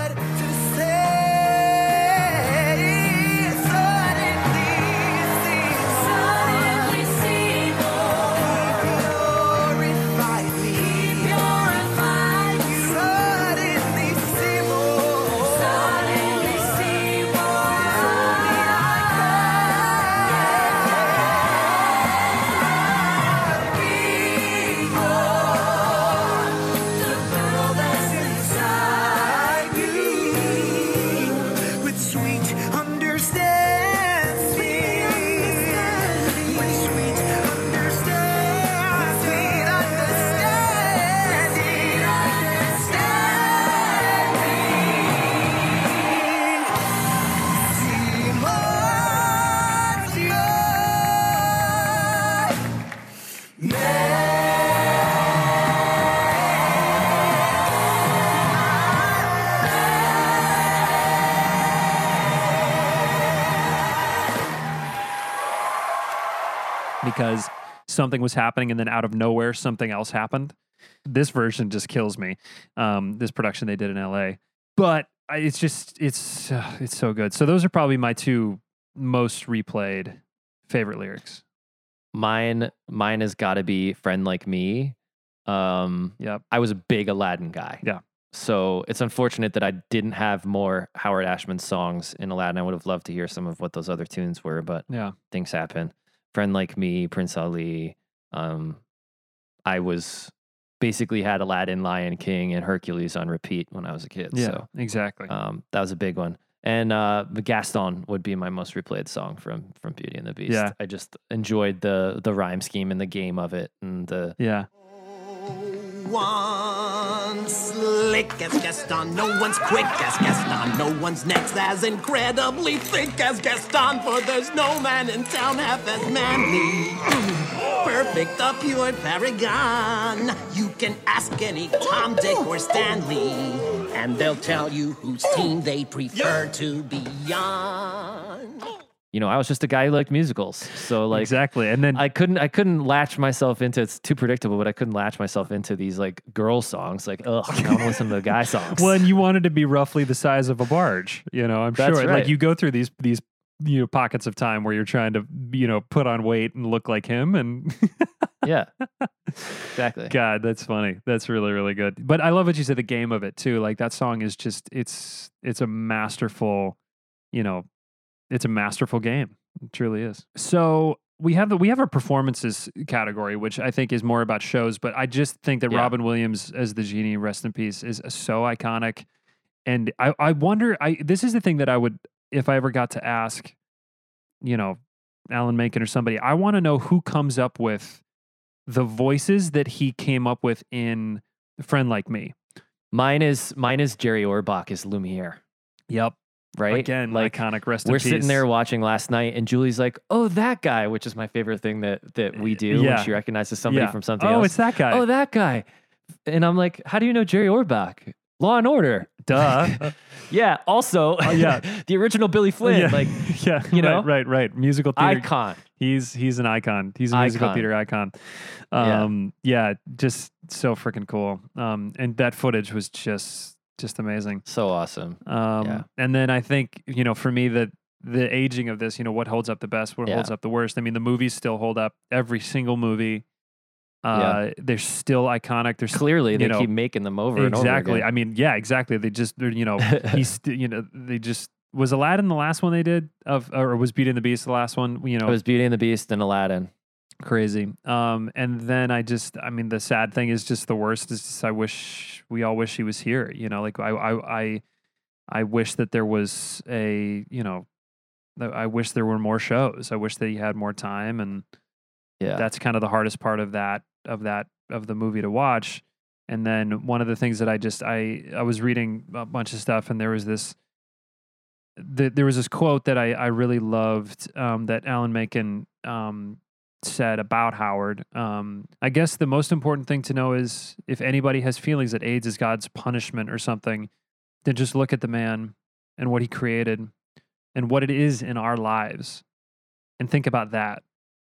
Because something was happening and then out of nowhere something else happened. This version just kills me. This production they did in LA, but it's so good. So those are probably my two most replayed favorite lyrics. Mine has got to be Friend Like Me. I was a big Aladdin guy. Yeah. So it's unfortunate that I didn't have more Howard Ashman songs in Aladdin. I would have loved to hear some of what those other tunes were, but things happen. Friend Like Me, Prince Ali. I was basically had Aladdin, Lion King, and Hercules on repeat when I was a kid. Yeah, so, exactly. That was a big one. And the Gaston would be my most replayed song from Beauty and the Beast. Yeah. I just enjoyed the rhyme scheme and the game of it, and the One's slick as Gaston, no one's quick as Gaston, no one's next as incredibly thick as Gaston, for there's no man in town half as manly. Perfect, the pure paragon. You can ask any Tom, Dick, or Stanley, and they'll tell you whose team they prefer to be on. You know, I was just a guy who liked musicals. So like exactly. And then I couldn't latch myself into, it's too predictable, but I couldn't latch myself into these like girl songs. Like, ugh, I want to listen to the guy songs. Well, and you wanted to be roughly the size of a barge, you know, I'm That's sure. right. Like you go through these pockets of time where you're trying to, put on weight and look like him, and yeah, exactly. God, that's funny. That's really, really good. But I love what you said, the game of it too. Like that song is just, it's a masterful, it's a masterful game. It truly is. So we have our performances category, which I think is more about shows, but I just think that Robin Williams as the genie, rest in peace, is so iconic. And I wonder, this is the thing that I would, if I ever got to ask, Alan Menken or somebody, I want to know who comes up with the voices that he came up with in Friend Like Me. Mine is Jerry Orbach as Lumiere. Yep. Right? Again, like iconic, rest in we're peace. sitting there watching last night, and Julie's like, "Oh, that guy," which is my favorite thing that we do when she recognizes somebody from something else. Oh, it's that guy. Oh, that guy. And I'm like, "How do you know Jerry Orbach? Law and Order." Duh. Yeah. Also, the original Billy Flynn. Like, right. Musical theater icon. He's an icon. He's a musical theater icon. Just so freaking cool. And that footage was just amazing. So awesome. And then I think, for me, the aging of this, what holds up the best, what holds up the worst. I mean, the movies still hold up. Every single movie. They're still iconic. There's clearly they keep making them over and over again. I mean, exactly. They just, they just, was Aladdin the last one they did or was Beauty and the Beast the last one? It was Beauty and the Beast and Aladdin. Crazy. And then the sad thing is just the worst is just, we all wish he was here. Like I wish that there was I wish there were more shows. I wish that he had more time, and that's kind of the hardest part of the movie to watch. And then one of the things that I was reading a bunch of stuff, and there was this quote that I really loved that Alan Menken said about Howard. I guess the most important thing to know is if anybody has feelings that AIDS is God's punishment or something, then just look at the man and what he created and what it is in our lives and think about that.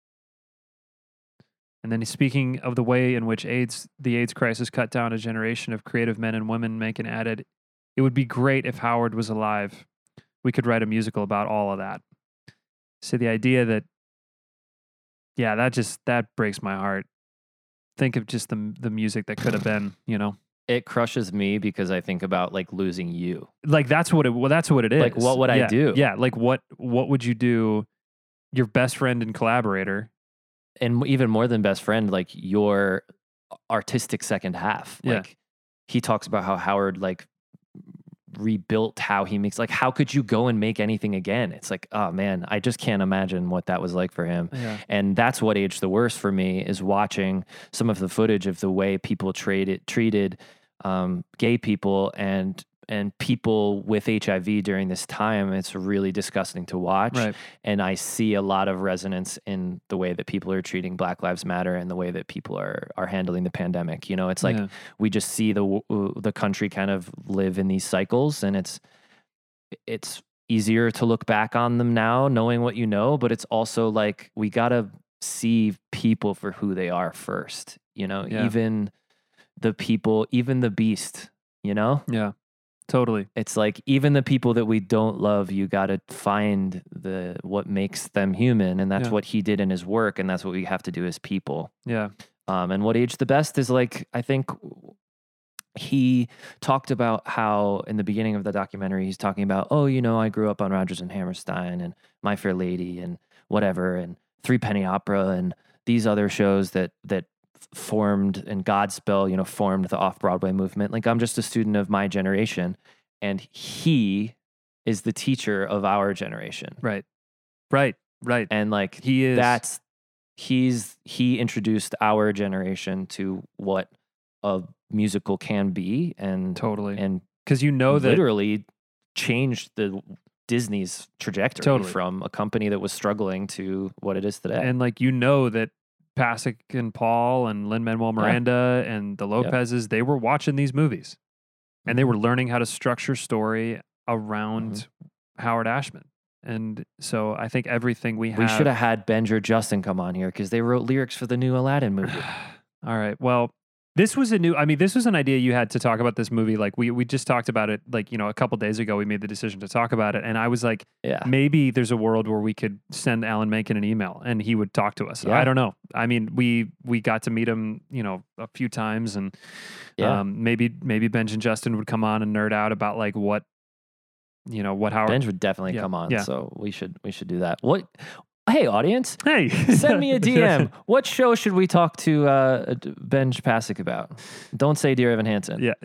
And then he's speaking of the way in which the AIDS crisis cut down a generation of creative men and women. Menken added, "It would be great if Howard was alive. We could write a musical about all of that." So the idea that, that breaks my heart. Think of just the music that could have been, It crushes me because I think about like losing you. Like that's what it is. Like what would I do? Yeah, like what would you do? Your best friend and collaborator. And even more than best friend, like your artistic second half. Like he talks about how Howard like rebuilt how he makes, like how could you go and make anything again? It's like, oh man, I just can't imagine what that was like for him. And that's what aged the worst for me, is watching some of the footage of the way people treated gay people and people with HIV during this time. It's really disgusting to watch. Right. And I see a lot of resonance in the way that people are treating Black Lives Matter and the way that people are handling the pandemic. It's like we just see the country kind of live in these cycles, and it's easier to look back on them now knowing what you know, but it's also like we got to see people for who they are first, even the people, even the beast, Yeah. Totally. It's like even the people that we don't love, you got to find what makes them human, and that's what he did in his work, and that's what we have to do as people. Yeah. And what aged the best is like, I think he talked about how in the beginning of the documentary, he's talking about, oh, you know, I grew up on Rodgers and Hammerstein and My Fair Lady and whatever, and Three Penny Opera and these other shows that formed, and Godspell, you know, formed the off-Broadway movement. Like, I'm just a student of my generation, and he is the teacher of our generation. Right. And like, he is. He introduced our generation to what a musical can be, and totally, and because you know that literally changed the Disney's trajectory Totally. from a company that was struggling to what it is today. And like, you know that Pasek and Paul and Lin-Manuel Miranda and the Lopez's, they were watching these movies, and they were learning how to structure story around Howard Ashman. And so I think everything we should have had Benj or Justin come on here because they wrote lyrics for the new Aladdin movie. All right. Well, this was an idea you had to talk about this movie. Like we just talked about it, like, you know, a couple days ago, we made the decision to talk about it. And I was like, maybe there's a world where we could send Alan Menken an email and he would talk to us. Yeah. I don't know. I mean, we got to meet him, you know, a few times, and maybe Benj and Justin would come on and nerd out about like what Howard. Benj would definitely come on. Yeah. So we should do that. Hey, audience. Hey, send me a DM. What show should we talk to Benj Pasek about? Don't say Dear Evan Hansen. Yeah.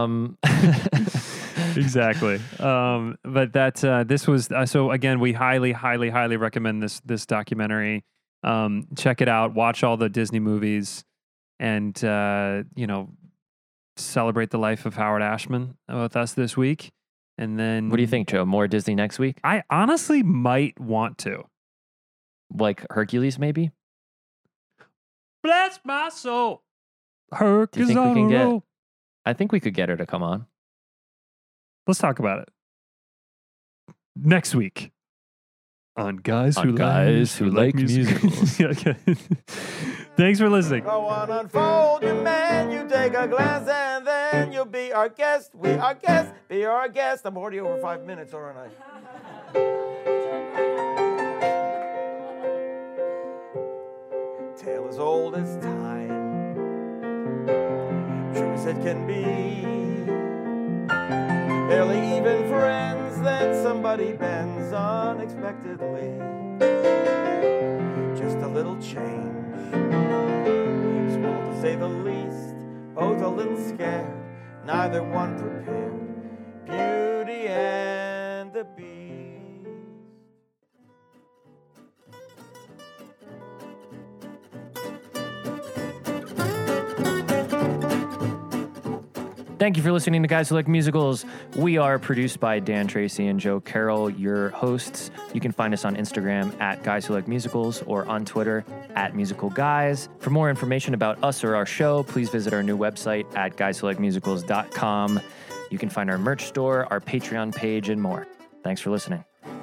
Exactly. But that this was so again, we highly recommend this documentary. Check it out. Watch all the Disney movies, and you know, celebrate the life of Howard Ashman with us this week. And then, what do you think, Joe? More Disney next week? I honestly might want to. Like Hercules, maybe? Bless my soul. Do you think we can get? I think we could get her to come on. Let's talk about it next week on Guys Who Like Musicals. Okay. Thanks for listening. Go on, unfold your man. You take a glance and then you'll be our guest. We are guests. Be our guest. I'm already over 5 minutes, aren't I? Tale as old as time, true as it can be. Barely even friends, then somebody bends unexpectedly. Just a little change, small to say the least. Both a little scared, neither one prepared. Beauty and the Beast. Thank you for listening to Guys Who Like Musicals. We are produced by Dan Tracy and Joe Carroll, your hosts. You can find us on Instagram at Guys Who Like Musicals or on Twitter at Musical Guys. For more information about us or our show, please visit our new website at guyswholikemusicals.com. You can find our merch store, our Patreon page, and more. Thanks for listening.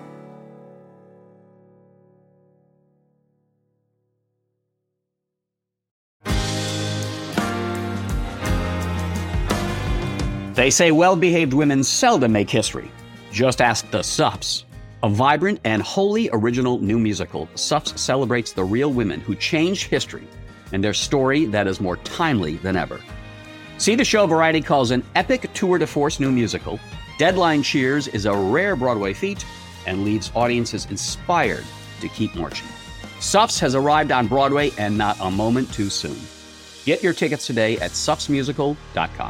They say well-behaved women seldom make history. Just ask the Suffs. A vibrant and wholly original new musical, Suffs celebrates the real women who changed history and their story that is more timely than ever. See the show Variety calls an epic tour de force new musical. Deadline cheers is a rare Broadway feat and leaves audiences inspired to keep marching. Suffs has arrived on Broadway and not a moment too soon. Get your tickets today at suffsmusical.com.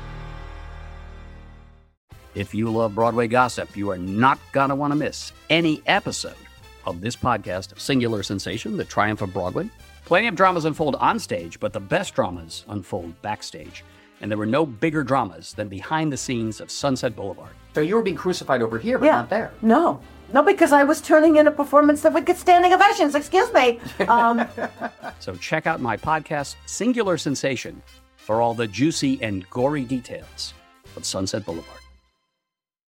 If you love Broadway gossip, you are not going to want to miss any episode of this podcast, Singular Sensation, The Triumph of Broadway. Plenty of dramas unfold on stage, but the best dramas unfold backstage. And there were no bigger dramas than behind the scenes of Sunset Boulevard. So you were being crucified over here, but not there. No, because I was turning in a performance that would get standing ovations. Excuse me. So check out my podcast, Singular Sensation, for all the juicy and gory details of Sunset Boulevard.